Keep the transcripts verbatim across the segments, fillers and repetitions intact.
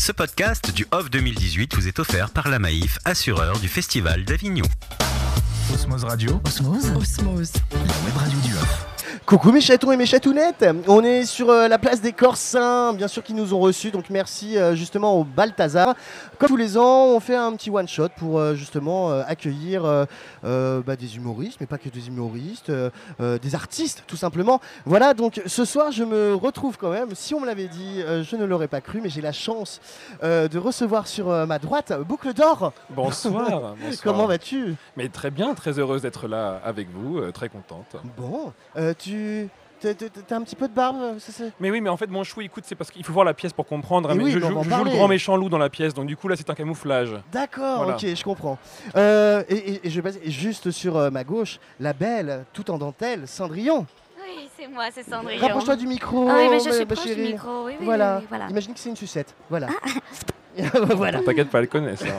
Ce podcast du Off deux mille dix-huit vous est offert par la Maïf, assureur du Festival d'Avignon. Osmose Radio. Osmose. Osmose. La web radio du Off. Coucou mes chatons et mes chatounettes, on est sur euh, la place des Corsins, bien sûr qui nous ont reçus, donc merci euh, justement au Balthazar. Comme tous les ans, on fait un petit one shot pour euh, justement euh, accueillir euh, euh, bah, des humoristes, mais pas que des humoristes, euh, euh, des artistes tout simplement. Voilà, donc ce soir je me retrouve quand même, si on me l'avait dit, euh, je ne l'aurais pas cru, mais j'ai la chance euh, de recevoir sur euh, ma droite Boucle d'Or. Bonsoir, bonsoir. Comment vas-tu? Mais très bien, très heureuse d'être là avec vous, euh, très contente. Bon, euh, tu... T'as t'as un petit peu de barbe, ça c'est... Mais oui, mais en fait, mon chou, écoute, c'est parce qu'il faut voir la pièce pour comprendre. Hein, Et mais oui, je mais on joue, va en je joue le parler. grand méchant loup dans la pièce, donc du coup, là, c'est un camouflage. D'accord, Voilà. ok, je comprends. Euh, et, et- et je passe juste sur euh, ma gauche, la belle, tout en dentelle, Cendrillon. Oui, c'est moi, c'est Cendrillon. Rapproche-toi du micro, Ah oui, mais je ma- suis ma proche du chérie. micro. Oui, oui, Voilà. oui, oui, voilà. Imagine que c'est une sucette. Voilà. Voilà. T'inquiète pas, elle connaît ça.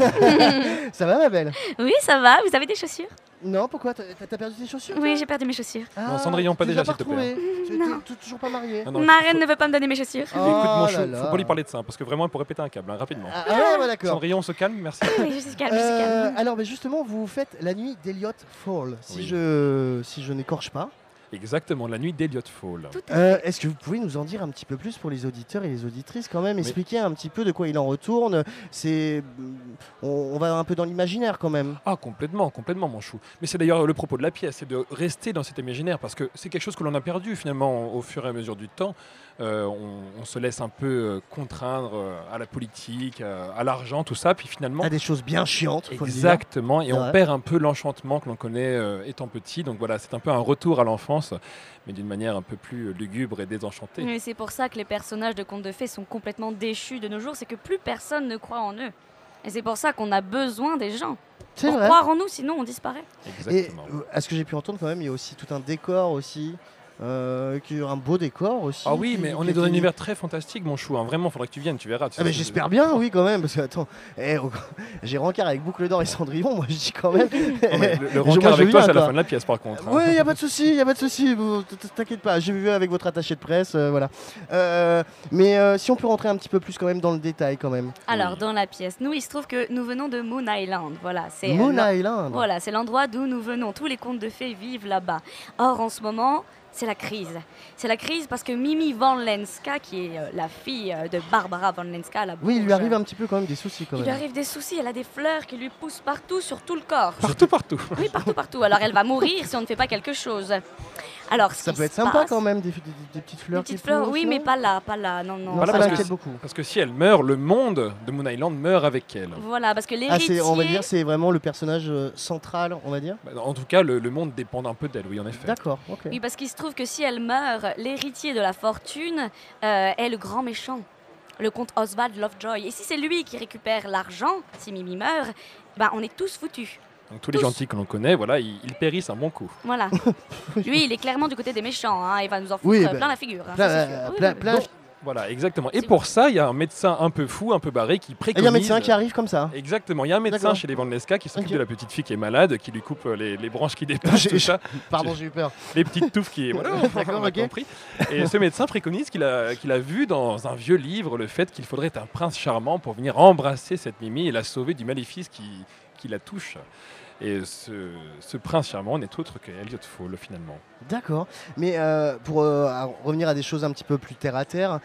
Ça va, ma belle? Oui, ça va. Vous avez des chaussures? Non, pourquoi? T'as t'as perdu tes chaussures? Oui, j'ai perdu mes chaussures. Ah, Non, Cendrillon, pas tu les déjà, as pas s'il te plaît. retrouvées. Tu Non. t'es toujours pas mariée. Non, non, Ma faut- reine ne veut pas me donner mes chaussures. Oh Écoute, mon chou, là là. faut pas lui parler de ça, parce que vraiment, elle pourrait péter un câble, hein, rapidement. Ah, ah ouais, ouais, d'accord. Cendrillon, on se calme, merci. Oui, je suis calme, je suis Euh, calme. alors, mais justement, vous faites la nuit d'Eliot Fall, si Oui. je, si je n'écorche pas. Exactement, la nuit d'Eliot Fall. Tout à Euh, Est-ce que vous pouvez nous en dire un petit peu plus pour les auditeurs et les auditrices quand même, Oui. expliquer un petit peu de quoi il en retourne. C'est, on, on va un peu dans l'imaginaire quand même. Ah, complètement, complètement, mon chou. Mais c'est d'ailleurs le propos de la pièce, c'est de rester dans cet imaginaire, parce que c'est quelque chose que l'on a perdu finalement au fur et à mesure du temps. Euh, on, on se laisse un peu euh, contraindre euh, à la politique, euh, à l'argent, tout ça, puis finalement... À des choses bien chiantes, faut le dire. Exactement, et on Ouais. perd un peu l'enchantement que l'on connaît euh, étant petit. Donc voilà, c'est un peu un retour à l'enfance, mais d'une manière un peu plus lugubre et désenchantée. Et c'est pour ça que les personnages de contes de fées sont complètement déchus de nos jours, c'est que plus personne ne croit en eux. Et c'est pour ça qu'on a besoin des gens. C'est Pour vrai. croire en nous, sinon on disparaît. Et Exactement. euh, à ce que j'ai pu entendre quand même, il y a aussi tout un décor aussi, euh, qui est un beau décor aussi. Ah oui, qui- mais on qui est dans un été- univers très fantastique, mon chou. hein. Vraiment, faudrait que tu viennes, tu verras. Ah mais j'espère bien, oui quand même, parce que attends, eh, oh, j'ai rencard avec Boucle d'Or et Cendrillon, moi je dis quand même. Non, mais le, le Je- rencard moi, je avec toi, viens, c'est à la quoi. fin de la pièce, par contre. hein. Oui, y a pas de souci, y a pas de souci, vous- t- t- t'inquiète pas. J'ai vu avec votre attaché de presse, euh, voilà. Euh, mais euh, si on peut rentrer un petit peu plus quand même dans le détail quand même. Alors, Oui. dans la pièce, nous, il se trouve que nous venons de Moon Island. Voilà, c'est Moon l'en- Island. Voilà, c'est l'endroit d'où nous venons. Tous les contes de fées vivent là-bas. Or, en ce moment, c'est la crise. C'est la crise parce que Mimi Van Lenska, qui est euh, la fille euh, de Barbara Van Lenska, la Oui, il lui bourge, arrive un petit peu quand même des soucis quand il lui même. arrive des soucis. Elle a des fleurs qui lui poussent partout sur tout le corps. Partout, partout. Oui, partout, partout. Alors, elle va mourir si on ne fait pas quelque chose. Alors, ce Ça qui peut être se sympa passe- quand même, des, des- des petites fleurs. Des petites qui fleurs, poussent, oui, non mais pas là, pas là. Non, non. Non, Voilà, ça parce que m'inquiète c'est- beaucoup. Parce que si elle meurt, le monde de Moon Island meurt avec elle. Voilà, parce que Ah, l'héritier... c'est, on va dire, c'est vraiment le personnage euh, central, on va dire. Bah, En tout cas, le, le monde dépend un peu d'elle, oui, en effet. D'accord, ok. Oui, parce qu'il se trouve que si elle meurt, l'héritier de la fortune euh, est le grand méchant, le comte Oswald Lovejoy. Et si c'est lui qui récupère l'argent, si Mimi meurt, ben on est tous foutus. Donc tous les Tous. gentils que l'on connaît, voilà, ils, ils périssent un bon coup. Voilà. Lui, il est clairement du côté des méchants. Hein. Il va nous en foutre Oui, euh, bah, plein la figure. hein, Plein, ça, c'est euh, sûr. Oui, plein, oui, oui. plein- Donc, voilà, exactement. Et C'est pour ça, il y a un médecin un peu fou, un peu barré qui Et préconise... il y a un médecin qui arrive comme ça. Exactement, il y a un médecin D'accord. chez les Van Lenska qui s'occupe Ok. de la petite fille qui est malade, qui lui coupe euh, les, les branches qui dépassent, J'ai- tout ça, Pardon, j'ai eu peur. les petites touffes qui... Voilà, D'accord, on a ok. compris. Et ce médecin préconise qu'il a, qu'il a vu dans un vieux livre le fait qu'il faudrait un prince charmant pour venir embrasser cette Mimi et la sauver du maléfice qui, qui la touche. Et ce, ce prince charmant n'est autre que Elliot Fall, finalement. D'accord. Mais euh, pour euh, à- revenir à des choses un petit peu plus terre à terre,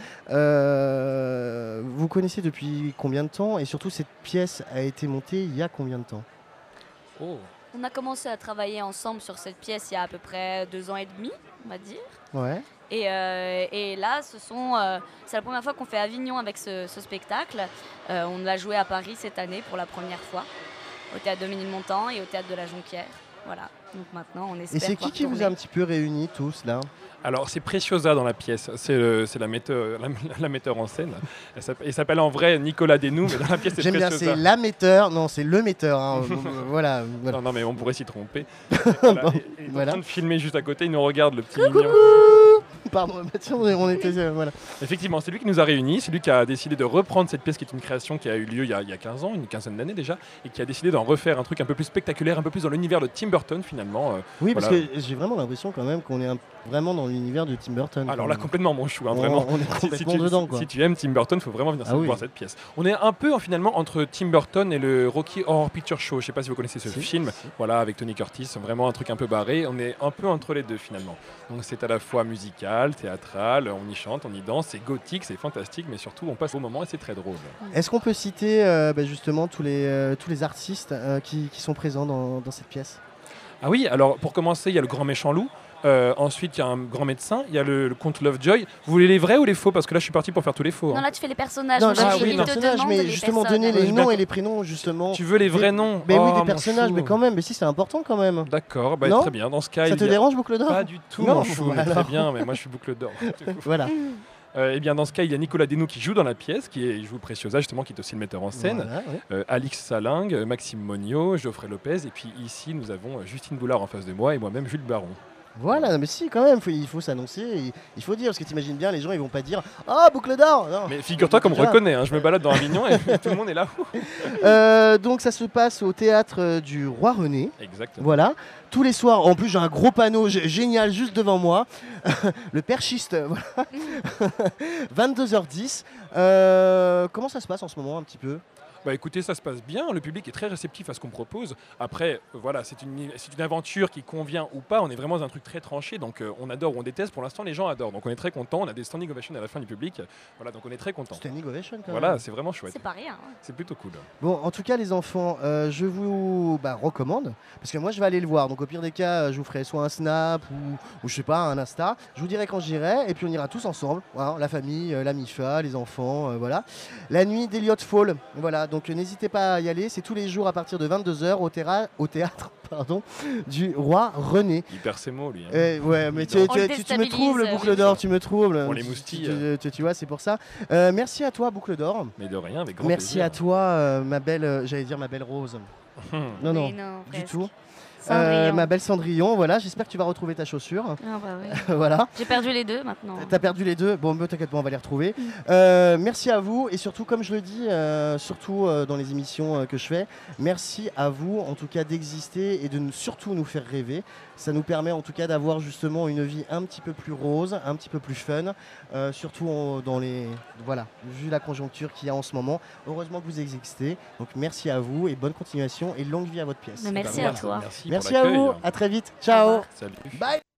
euh, vous connaissez depuis combien de temps? Et surtout, cette pièce a été montée il y a combien de temps? Oh. On a commencé à travailler ensemble sur cette pièce il y a à peu près deux ans et demi, on va dire. Ouais. Et, euh, et là, ce sont, euh, c'est la première fois qu'on fait Avignon avec ce, ce spectacle. Euh, on l'a joué à Paris cette année pour la première fois, au théâtre de Ménilmontant et au théâtre de la Jonquière. Voilà. Donc maintenant, on espère. Et c'est qui pouvoir qui vous tourner. a un petit peu réunis tous là? Alors, c'est Preciosa dans la pièce. C'est, le- c'est la, metteur, la, la metteur en scène. Elle s'appelle, il s'appelle en vrai Nicolas Desnoux, mais dans la pièce, c'est J'aime bien, Preciosa. c'est la metteur. Non, c'est le metteur. hein. voilà. voilà. Non, non, mais on pourrait s'y tromper. Voilà. Bon, Et- et il est voilà. en train de filmer juste à côté, il nous regarde, le petit mignon. Pardon, bah, tiens, on était. euh, voilà. Effectivement, c'est lui qui nous a réunis, c'est lui qui a décidé de reprendre cette pièce qui est une création qui a eu lieu il y a, il y a quinze ans, une quinzaine d'années déjà, et qui a décidé d'en refaire un truc un peu plus spectaculaire, un peu plus dans l'univers de Tim Burton finalement. euh, Oui, Voilà. parce que j'ai vraiment l'impression quand même qu'on est un vraiment dans l'univers de Tim Burton. Alors quand là, même. complètement mon chou, hein, On- vraiment. on est Si- si, complètement tu, dedans, quoi. si tu aimes Tim Burton, il faut vraiment venir Ah oui. voir cette pièce. On est un peu finalement entre Tim Burton et le Rocky Horror Picture Show. Je ne sais pas si vous connaissez ce Si, film, si. voilà, avec Tony Curtis, vraiment un truc un peu barré. On est un peu entre les deux finalement. Donc c'est à la fois musical, théâtral, on y chante, on y danse, c'est gothique, c'est fantastique, mais surtout on passe au moment et c'est très drôle. Est-ce qu'on peut citer euh, bah, justement tous les, euh, tous les artistes euh, qui, qui sont présents dans, dans cette pièce? Ah oui, alors pour commencer, il y a le grand méchant loup. Euh, ensuite, il y a un grand médecin. Il y a le, le comte Lovejoy. Vous voulez les vrais ou les faux? Parce que là, je suis parti pour faire tous les faux. Non, hein. là, tu fais les personnages. Non, Moi, là, ah je- oui, il non. te personnages, demande mais les justement personnes. donner Ouais, les j'ai noms bien et les prénoms justement. Tu veux les vrais Des- noms? Mais oui, Oh, des mon personnages, chou. mais quand même, mais si c'est important quand même. D'accord, bah, Non très bien. Dans ce cas, Ça il te y a- dérange, Boucle d'Or? Pas du tout, Non, mon chou, mais alors. très bien. Mais moi, je suis boucle d'or. Voilà. Euh, eh bien, dans ce cas, il y a Nicolas Desnoux qui joue dans la pièce, qui est, il joue Preciosa, justement, qui est aussi le metteur en scène. Voilà, ouais. Euh, Alix Salingue, euh, Maxime Monio, Geoffrey Lopez, et puis ici, nous avons euh, Justine Boulard en face de moi et moi-même, Jules Baron. Voilà, mais si, quand même, faut- il faut s'annoncer, et il faut dire, parce que t'imagines bien, les gens ils vont pas dire oh, Boucle d'Or non. Mais figure-toi qu'on me Déjà. reconnaît, hein, je me balade dans Avignon et tout le monde est là. Euh, donc ça se passe au théâtre euh, du Roi René. Exactement. Voilà, tous les soirs. En plus, j'ai un gros panneau g- génial juste devant moi. Le perchiste, voilà. vingt-deux heures dix. Euh, comment ça se passe en ce moment un petit peu? Bah écoutez, ça se passe bien, le public est très réceptif à ce qu'on propose. Après, euh, voilà, c'est une, c'est une aventure qui convient ou pas, on est vraiment dans un truc très tranché, donc euh, on adore ou on déteste, pour l'instant les gens adorent, donc on est très content, on a des standing ovations à la fin du public, voilà, donc on est très content. Standing ovation quand Voilà, même. c'est vraiment chouette, C'est pas rien. hein. c'est plutôt cool. Bon, en tout cas, les enfants, euh, je vous bah, recommande, parce que moi je vais aller le voir. Donc au pire des cas, euh, je vous ferai soit un snap ou, ou je sais pas, un Insta. Je vous dirai quand j'irai, et puis on ira tous ensemble, voilà, la famille, euh, la MIFA, les enfants, euh, voilà. La nuit d'Eliot Fall, voilà. Donc euh, n'hésitez pas à y aller. C'est tous les jours à partir de vingt-deux heures au, terra- au théâtre, pardon, du Roi René. Il perd ses mots lui. hein. Eh, ouais, mais tu, On tu- le tu- tu me déstabilise, troubles, oui. Boucle d'Or, tu me troubles. On les Tu- moustille. Tu, tu- tu vois, c'est pour ça. Euh, merci à toi, Boucle d'Or. Mais de rien, avec grand Merci plaisir. à toi, euh, ma belle, euh, j'allais dire ma belle Rose. Hum. Non, non, Oui, non, du presque. tout. Cendrillon. Euh, ma belle Cendrillon, voilà, j'espère que tu vas retrouver ta chaussure. Ah, bah oui. Voilà, J'ai perdu les deux maintenant. t'as perdu les deux, bon, mais t'inquiète pas, on va les retrouver. Mm. Euh, merci à vous, et surtout, comme je le dis, euh, surtout euh, dans les émissions euh, que je fais, merci à vous, en tout cas, d'exister et de nous, surtout nous faire rêver. Ça nous permet, en tout cas, d'avoir justement une vie un petit peu plus rose, un petit peu plus fun, euh, surtout en- dans les... Voilà, vu la conjoncture qu'il y a en ce moment. Heureusement que vous existez, donc merci à vous, et bonne continuation, et longue vie à votre pièce. Mais merci Bah, à voilà. toi. Merci, Merci pour à l'accueil. vous, à très vite, ciao. revoir. Salut. Bye.